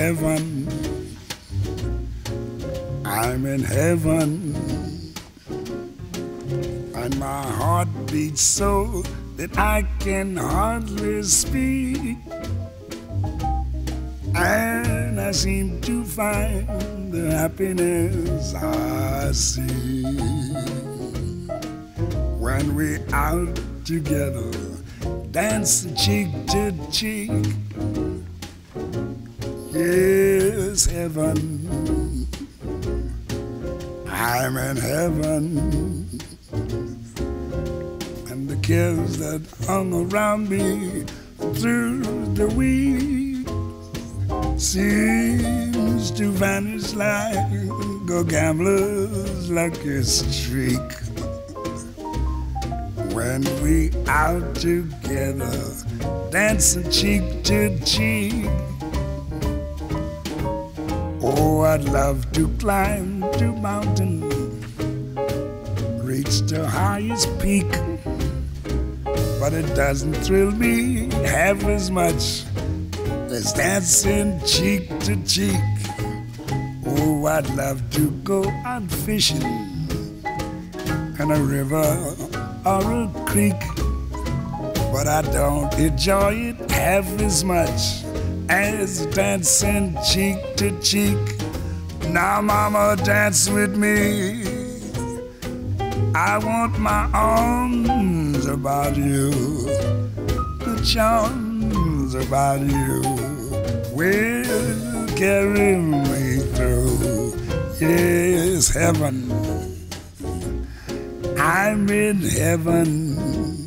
heaven. I'm in heaven. And my heart beats so that I can hardly speak. And I seem to find the happiness I see when we're out together, dancing cheek to cheek. Yes, heaven, I'm in heaven. And the cares that hung around me through the week seems to vanish like a gambler's lucky streak. When we out together, dancing cheek to cheek. Oh, I'd love to climb to mountain, reach the highest peak, but it doesn't thrill me half as much as dancing cheek to cheek. Oh, I'd love to go out fishing in a river or a creek, but I don't enjoy it half as much as dancing cheek to cheek. Now, mama, dance with me. I want my arms about you, the charms about you will carry me through. Yes, heaven, I'm in heaven.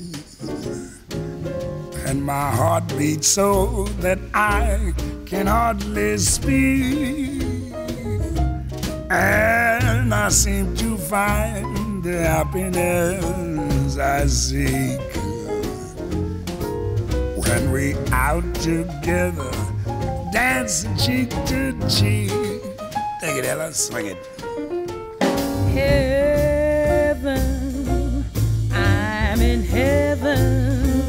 And my heart beats so that I can hardly speak. And I seem to find the happiness I seek when we out together, dancing cheek to cheek. Take it, Ella, swing it. Heaven, I'm in heaven.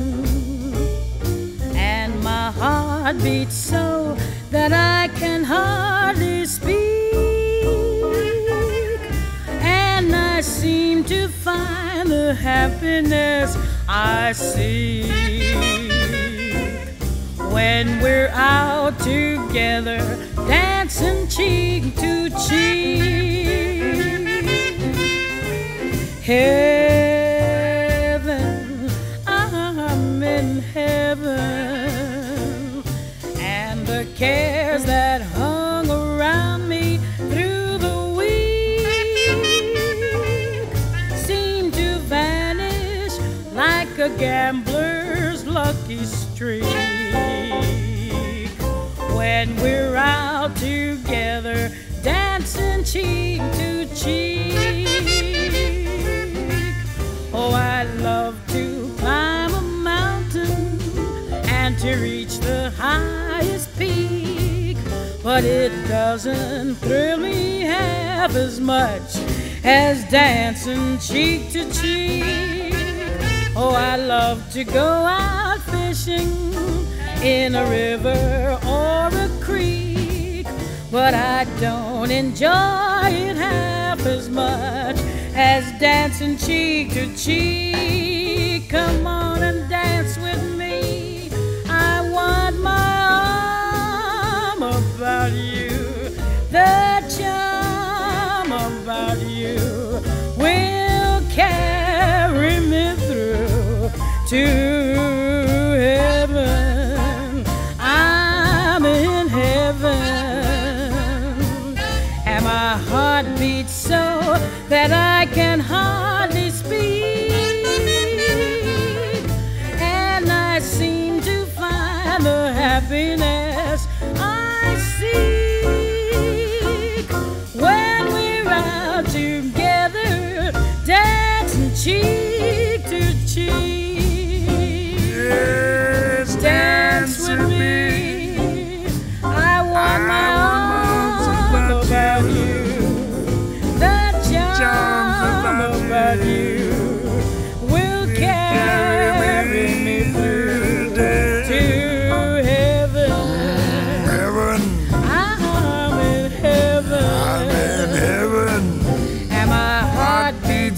My heart beats so that I can hardly speak, and I seem to find the happiness I seek when we're out together, dancing cheek to cheek. Heaven, I'm in heaven. The cares that hung around me through the week seem to vanish like a gambler's lucky streak when we're out together, dancing cheek to cheek. Oh, I love to climb a mountain and to reach the highest peak, but it doesn't thrill me half as much as dancing cheek to cheek. Oh, I love to go out fishing in a river or a creek, but I don't enjoy it half as much as dancing cheek to cheek. Come on and dance with me. I want my arm about you, the charm about you will carry me through to heaven. I'm in heaven, and my heart beats so that I can hardly speak, and I seem to find the happiness I seek when we're out together, dancing cheek to cheek.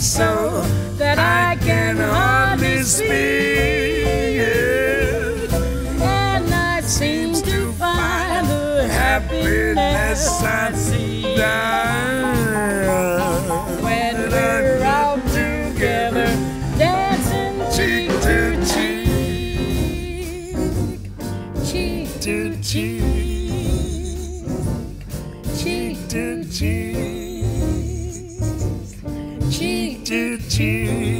so that I can hardly speak. And I seem to find the happiness I see when we're out together, dancing cheek to cheek, cheek to cheek, cheek to cheek, cheek to cheek.